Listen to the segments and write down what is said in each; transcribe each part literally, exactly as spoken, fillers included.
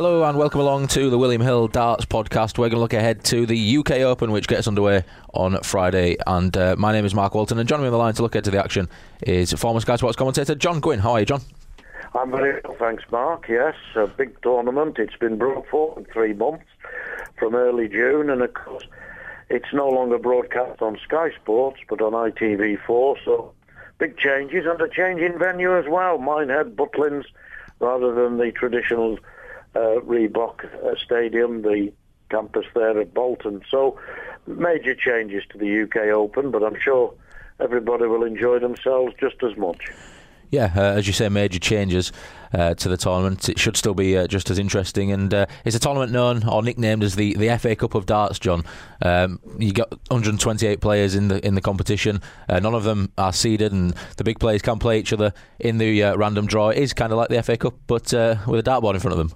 Hello and welcome along to the William Hill Darts Podcast. We're going to look ahead to the U K Open, which gets underway on Friday. And uh, my name is Mark Walton, and joining me on the line to look ahead to the action is former Sky Sports commentator John Gwynn. How are you, John? I'm very well, thanks, Mark. Yes, a big tournament. It's been brought forward in three months from early June, and of course, it's no longer broadcast on Sky Sports, but on I T V four. So, big changes, and a change in venue as well. Minehead, Butlins, rather than the traditional uh, Reebok uh, Stadium, the campus there at Bolton. So, major changes to the U K Open, but I'm sure everybody will enjoy themselves just as much. Yeah, uh, as you say, major changes uh, to the tournament. It should still be uh, just as interesting. And uh, it's a tournament known or nicknamed as the, the F A Cup of Darts, John. Um, you got one hundred twenty-eight players in the in the competition. Uh, none of them are seeded, and the big players can play each other in the uh, random draw. It is kind of like the F A Cup, but uh, with a dartboard in front of them.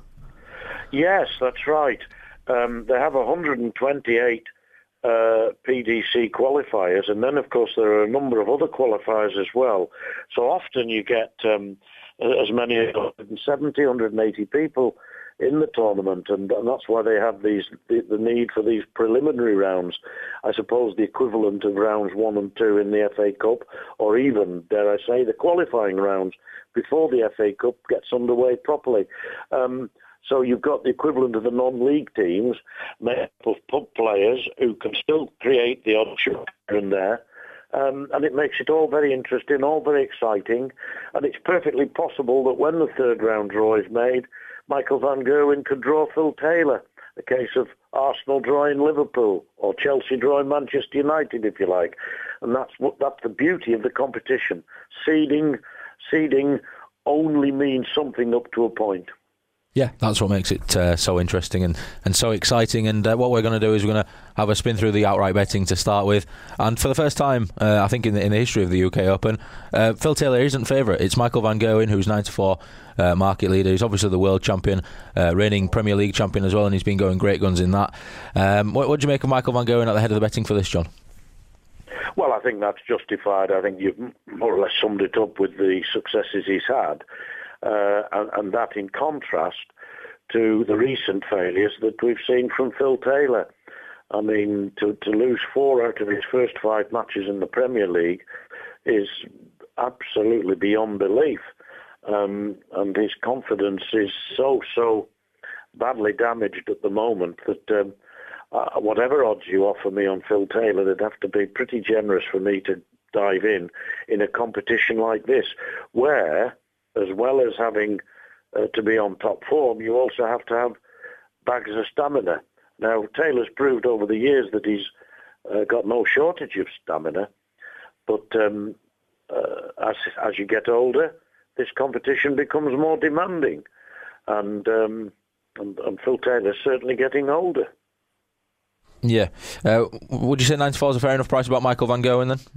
Yes, that's right. Um, they have one hundred twenty-eight Uh, P D C qualifiers, and then of course there are a number of other qualifiers as well. So often you get um, as many as one hundred seventy, one hundred eighty people in the tournament, and, and that's why they have these the, the need for these preliminary rounds. I suppose the equivalent of rounds one and two in the F A Cup, or even, dare I say, the qualifying rounds before the F A Cup gets underway properly. Um, So you've got the equivalent of the non-league teams, made up of pub players who can still create the odd shot here and there. Um, and it makes it all very interesting, all very exciting. And it's perfectly possible that when the third round draw is made, Michael van Gerwen could draw Phil Taylor. A case of Arsenal drawing Liverpool or Chelsea drawing Manchester United, if you like. And that's what, that's the beauty of the competition. Seeding, seeding only means something up to a point. Yeah, that's what makes it uh, so interesting and, and so exciting. And uh, what we're going to do is we're going to have a spin through the outright betting to start with. And for the first time, uh, I think in the, in the history of the U K Open, uh, Phil Taylor isn't favourite. It's Michael van Gerwen, who's nine to four uh, market leader. He's obviously the world champion, uh, reigning Premier League champion as well, and he's been going great guns in that. Um, what, what do you make of Michael van Gerwen at the head of the betting for this, John? Well, I think that's justified. I think you've more or less summed it up with the successes he's had. Uh, and, and that in contrast to the recent failures that we've seen from Phil Taylor. I mean, to, to lose four out of his first five matches in the Premier League is absolutely beyond belief. Um, and his confidence is so, so badly damaged at the moment that um, uh, whatever odds you offer me on Phil Taylor, they'd have to be pretty generous for me to dive in in a competition like this, where, as well as having uh, to be on top form, you also have to have bags of stamina. Now, Taylor's proved over the years that he's uh, got no shortage of stamina, but um, uh, as, as you get older, this competition becomes more demanding, and, um, and, and Phil Taylor's certainly getting older. Yeah. Uh, would you say nine to four is a fair enough price about Michael van Gerwen then?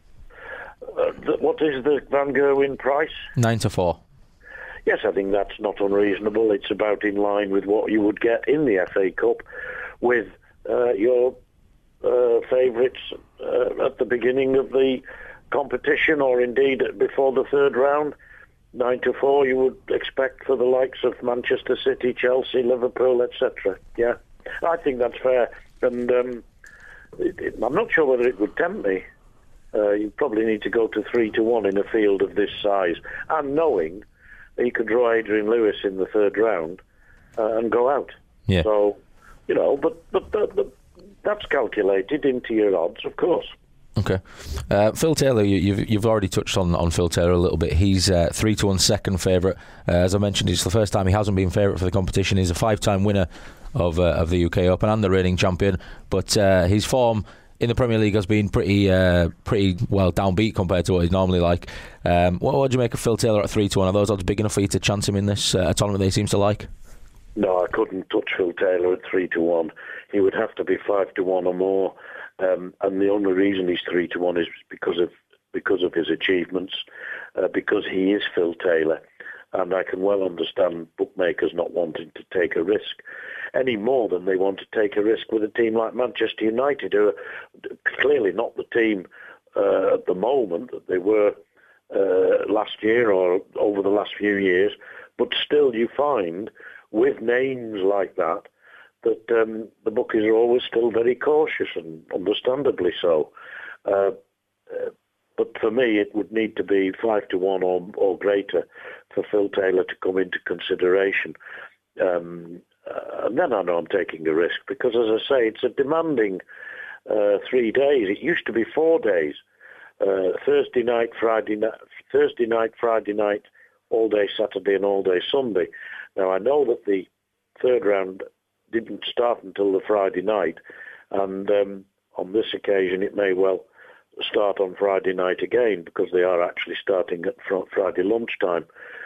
Uh, th- what is the Van Gerwen price? nine to four. Yes, I think that's not unreasonable. It's about in line with what you would get in the F A Cup with uh, your uh, favourites uh, at the beginning of the competition, or indeed before the third round. Nine to four you would expect for the likes of Manchester City, Chelsea, Liverpool, et cetera. Yeah, I think that's fair. And um, it, it, I'm not sure whether it would tempt me. Uh, you probably need to go to three to one in a field of this size, and knowing that you could draw Adrian Lewis in the third round uh, and go out. Yeah. So, you know, but but, but, but that's calculated into your odds, of course. Okay, uh, Phil Taylor. You, you've you've already touched on, on Phil Taylor a little bit. He's uh, three to one second favourite. Uh, as I mentioned, it's the first time he hasn't been favourite for the competition. He's a five-time winner of uh, of the U K Open and the reigning champion. But uh, his form in the Premier League has been pretty uh, pretty well downbeat compared to what he's normally like. Um, what, what do you make of Phil Taylor at three to one? Are those odds big enough for you to chance him in this uh, tournament that he seems to like? No, I couldn't touch Phil Taylor at three to one. He would have to be five to one or more. Um, and the only reason he's three to one is because of because of his achievements, uh, because he is Phil Taylor. And I can well understand bookmakers not wanting to take a risk any more than they want to take a risk with a team like Manchester United, who are clearly not the team uh, at the moment that they were uh, last year or over the last few years. But still, you find with names like that, that um, the bookies are always still very cautious, and understandably so. Uh, uh, but for me, it would need to be five to one or, or greater for Phil Taylor to come into consideration. Um, uh, and then I know I'm taking a risk, because, as I say, it's a demanding uh, three days. It used to be four days. Uh, Thursday night, Friday night, Thursday night, Friday night, all day Saturday and all day Sunday. Now, I know that the third round didn't start until the Friday night, and um, on this occasion it may well start on Friday night again, because they are actually starting at fr- Friday lunchtime.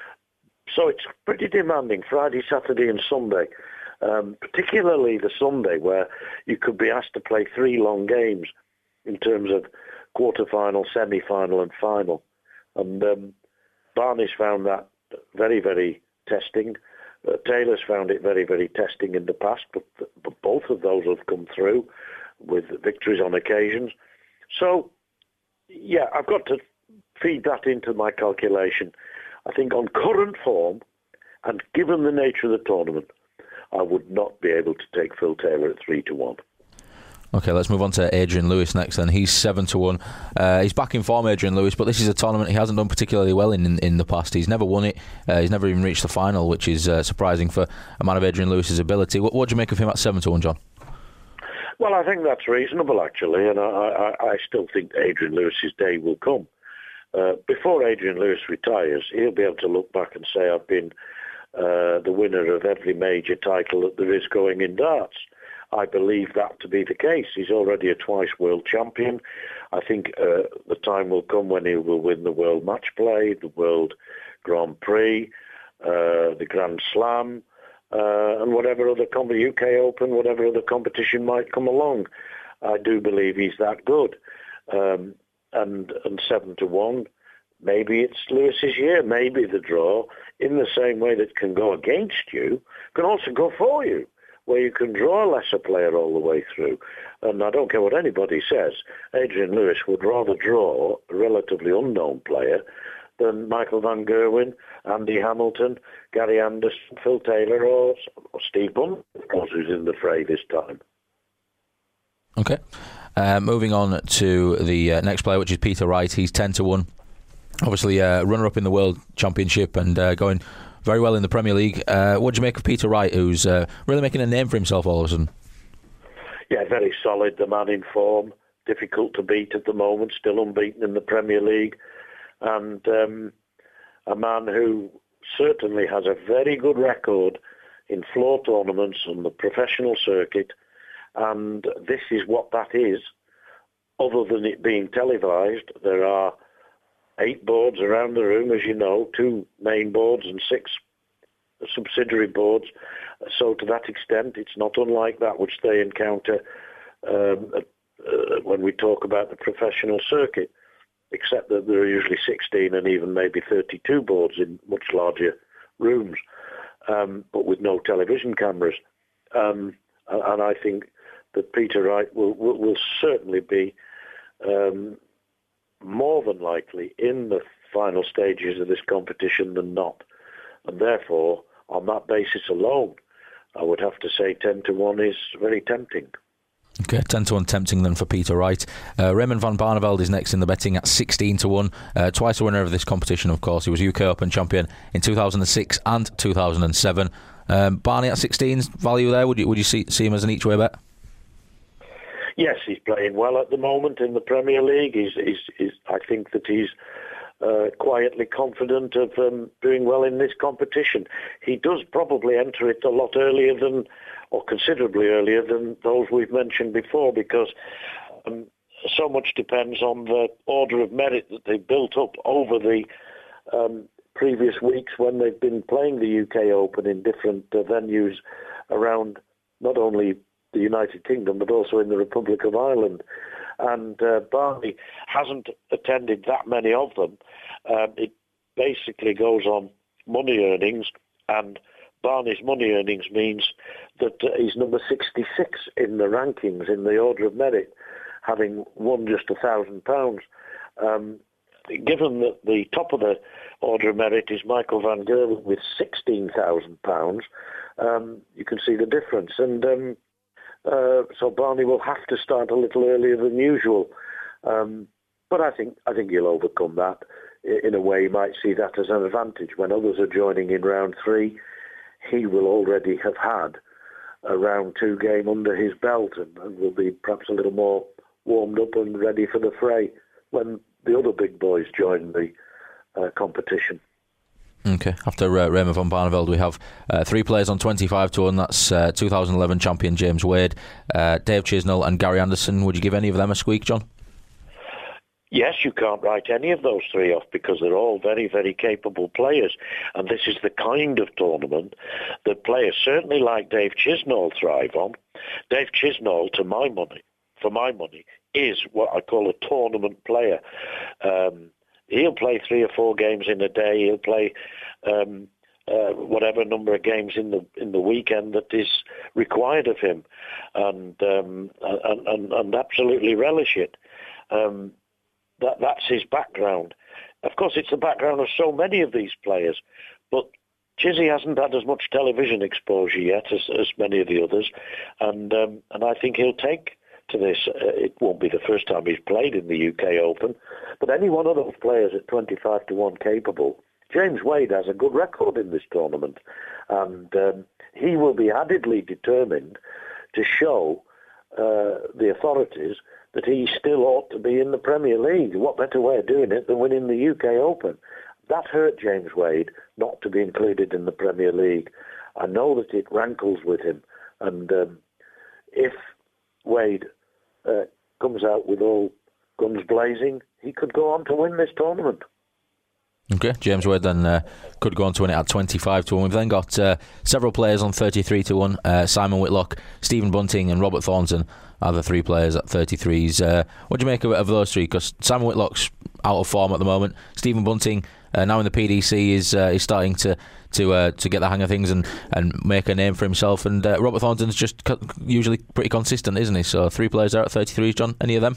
So it's pretty demanding, Friday, Saturday and Sunday, um, particularly the Sunday, where you could be asked to play three long games in terms of quarter-final, semi-final and final. And um, Barney's found that very, very testing. Uh, Taylor's found it very, very testing in the past, but, but both of those have come through with victories on occasions. So, yeah, I've got to feed that into my calculation. I think on current form, and given the nature of the tournament, I would not be able to take Phil Taylor at three to one. Okay, let's move on to Adrian Lewis next then. He's seven to one. Uh, he's back in form, Adrian Lewis, but this is a tournament he hasn't done particularly well in in, in the past. He's never won it. Uh, he's never even reached the final, which is uh, surprising for a man of Adrian Lewis's ability. What, what do you make of him at seven to one, John? Well, I think that's reasonable, actually, and I, I, I still think Adrian Lewis's day will come. Uh, before Adrian Lewis retires, he'll be able to look back and say, I've been uh, the winner of every major title that there is going in darts. I believe that to be the case. He's already a twice world champion. I think uh, the time will come when he will win the World Match Play, the World Grand Prix, uh, the Grand Slam, uh, and whatever other com- U K Open, whatever other competition might come along. I do believe he's that good. Um, and and seven to one, maybe it's Lewis's year. Maybe the draw, in the same way that can go against you, can also go for you, where you can draw a lesser player all the way through. And I don't care what anybody says, Adrian Lewis would rather draw a relatively unknown player than Michael van Gerwen, Andy Hamilton, Gary Anderson, Phil Taylor, or, or Steve Bunn, of course, who's in the fray this time. Okay. Uh, moving on to the uh, next player, which is Peter Wright. He's ten to one. Obviously, uh, runner-up in the World Championship and uh, going very well in the Premier League. Uh, what do you make of Peter Wright, who's uh, really making a name for himself all of a sudden? Yeah, very solid, the man in form. Difficult to beat at the moment, still unbeaten in the Premier League. And um, a man who certainly has a very good record in floor tournaments on the professional circuit. And this is what that is. Other than it being televised, there are eight boards around the room, as you know, two main boards and six subsidiary boards. So to that extent, it's not unlike that which they encounter um, uh, when we talk about the professional circuit, except that there are usually sixteen and even maybe thirty-two boards in much larger rooms, um, but with no television cameras. Um, and I think that Peter Wright will, will, will certainly be um, more than likely in the final stages of this competition than not. And therefore, on that basis alone, I would have to say ten to one is very tempting. Okay, ten to one tempting then for Peter Wright. Uh, Raymond van Barneveld is next in the betting at sixteen to one. Uh, twice a winner of this competition, of course. He was U K Open champion in two thousand six and two thousand seven. Um, Barney at sixteen's value there. Would you would you see, see him as an each-way bet? Yes, he's playing well at the moment in the Premier League. He's, he's, he's I think that he's uh, quietly confident of um, doing well in this competition. He does probably enter it a lot earlier than, or considerably earlier than those we've mentioned before, because um, so much depends on the order of merit that they've built up over the um, previous weeks when they've been playing the U K Open in different uh, venues around not only the United Kingdom, but also in the Republic of Ireland. And uh, Barney hasn't attended that many of them. Um, it basically goes on money earnings, and Barney's money earnings means that uh, he's number sixty-six in the rankings, in the order of merit, having won just a thousand pounds. Um, given that the top of the order of merit is Michael van Gerwen with sixteen thousand pounds, um, you can see the difference. And um, uh, so Barney will have to start a little earlier than usual. Um, but I think I think he'll overcome that. In a way, you might see that as an advantage. When others are joining in round three, he will already have had a round two game under his belt and, and will be perhaps a little more warmed up and ready for the fray when the other big boys join the uh, competition. Okay, after uh, Raymond van Barneveld, we have uh, three players on twenty-five to one. That's uh, two thousand eleven champion James Wade, uh, Dave Chisnell and Gary Anderson. Would you give any of them a squeak, John? Yes, you can't write any of those three off because they're all very, very capable players. And this is the kind of tournament that players certainly like Dave Chisnell thrive on. Dave Chisnell, to my money, for my money, is what I call a tournament player. Um, he'll play three or four games in a day. He'll play um, uh, whatever number of games in the in the weekend that is required of him, and um, and, and, and absolutely relish it. Um, That, that's his background. Of course, it's the background of so many of these players, but Chizzy hasn't had as much television exposure yet as, as many of the others, and um, and I think he'll take to this. Uh, it won't be the first time he's played in the U K Open, but any one of those players at twenty-five to one capable. James Wade has a good record in this tournament, and um, he will be addedly determined to show uh, the authorities that he still ought to be in the Premier League. What better way of doing it than winning the U K Open? That hurt James Wade not to be included in the Premier League. I know that it rankles with him. And um, if Wade uh, comes out with all guns blazing, he could go on to win this tournament. Okay, James Wade then uh, could go on to win it at twenty-five to one. We've then got uh, several players on thirty-three to one. Uh, Simon Whitlock, Stephen Bunting and Robert Thornton are the three players at thirty-threes. Uh, what do you make of, of those three? Because Simon Whitlock's out of form at the moment. Stephen Bunting, uh, now in the P D C, is uh, is starting to to uh, to get the hang of things and, and make a name for himself. And uh, Robert Thornton's just co- usually pretty consistent, isn't he? So three players there at thirty-threes, John. Any of them?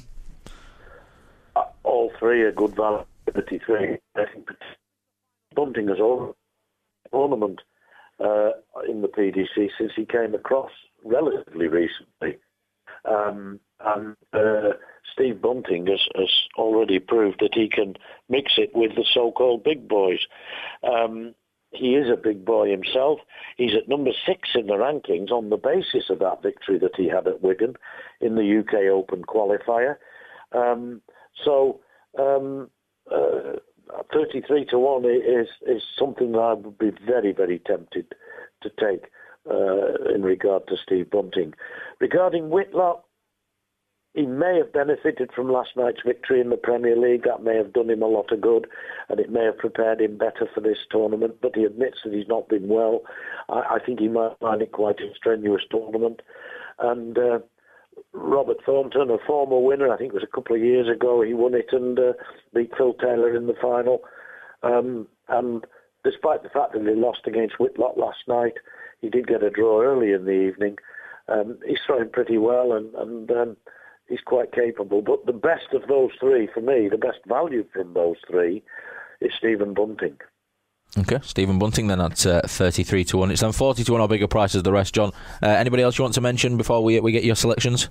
Uh, all three are good value. thirty-three. I think Bunting has all tournament uh, in the P D C since he came across relatively recently. Um, and uh, Steve Bunting has, has already proved that he can mix it with the so-called big boys. Um, he is a big boy himself. He's at number six in the rankings on the basis of that victory that he had at Wigan in the U K Open qualifier. Um, so um, uh, thirty-three to one is, is something that I would be very, very tempted to take uh, in regard to Steve Bunting. Regarding Whitlock, he may have benefited from last night's victory in the Premier League. That may have done him a lot of good, and it may have prepared him better for this tournament, but he admits that he's not been well. I, I think he might find it quite a strenuous tournament. And uh, Robert Thornton, a former winner, I think it was a couple of years ago, he won it and uh, beat Phil Taylor in the final. Um, and despite the fact that he lost against Whitlock last night, he did get a draw early in the evening. Um, he's throwing pretty well and, and um, he's quite capable. But the best of those three, for me, the best value from those three is Stephen Bunting. Okay, Stephen Bunting then at uh, thirty-three to one. It's then forty to one or bigger prices the rest, John. Uh, anybody else you want to mention before we we get your selections?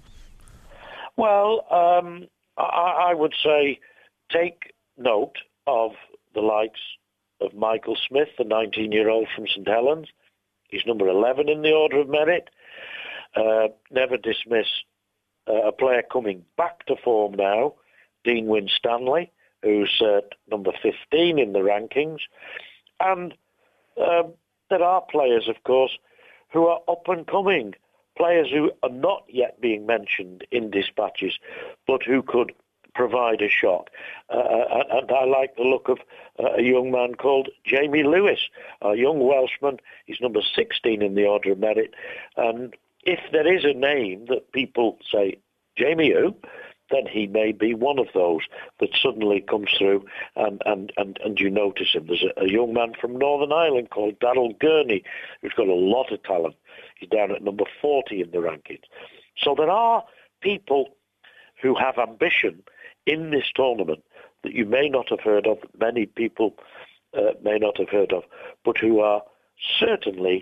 Well, um, I, I would say take note of the likes of Michael Smith, the nineteen-year-old from St Helens. He's number eleven in the order of merit. Uh, never dismiss uh, a player coming back to form now, Dean Winstanley, who's uh, number fifteen in the rankings. And um, there are players, of course, who are up and coming, players who are not yet being mentioned in dispatches, but who could provide a shock. Uh, and I like the look of uh, a young man called Jamie Lewis, a young Welshman. He's number sixteen in the order of merit. And if there is a name that people say, Jamie who? Then he may be one of those that suddenly comes through and, and, and, and you notice him. There's a, a young man from Northern Ireland called Daryl Gurney who's got a lot of talent. He's down at number forty in the rankings. So there are people who have ambition in this tournament that you may not have heard of, many people uh, may not have heard of, but who are certainly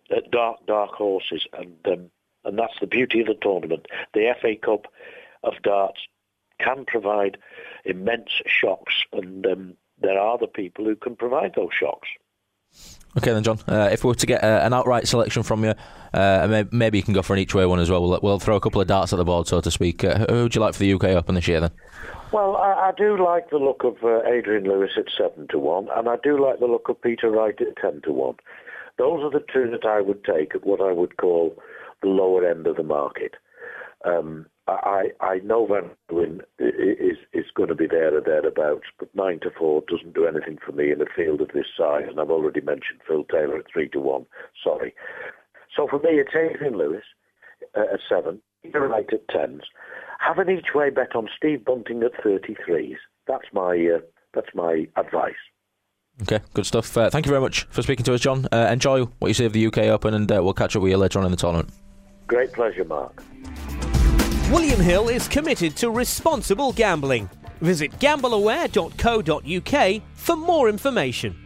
uh, dark, dark horses, and um, and that's the beauty of the tournament. The F A Cup of darts can provide immense shocks, and um, there are the people who can provide those shocks. Okay then, John, uh, if we were to get uh, an outright selection from you, uh, maybe, maybe you can go for an each-way one as well. We'll, we'll throw a couple of darts at the board, so to speak. Uh, who would you like for the U K Open this year then? Well, I, I do like the look of uh, Adrian Lewis at seven to one, and I do like the look of Peter Wright at ten to one. Those are the two that I would take at what I would call the lower end of the market. Um, I, I know Van Leeuwen is, is going to be there or thereabouts, but nine to four doesn't do anything for me in a field of this size, and I've already mentioned Phil Taylor at three to one. Sorry. So for me, it's Adrian Lewis uh, at seven, Peter Wright at tens. Have an each-way bet on Steve Bunting at thirty-threes. That's my uh, that's my advice. Okay, good stuff. Uh, thank you very much for speaking to us, John. Uh, enjoy what you see of the U K Open, and uh, we'll catch up with you later on in the tournament. Great pleasure, Mark. William Hill is committed to responsible gambling. Visit gamble aware dot co dot uk for more information.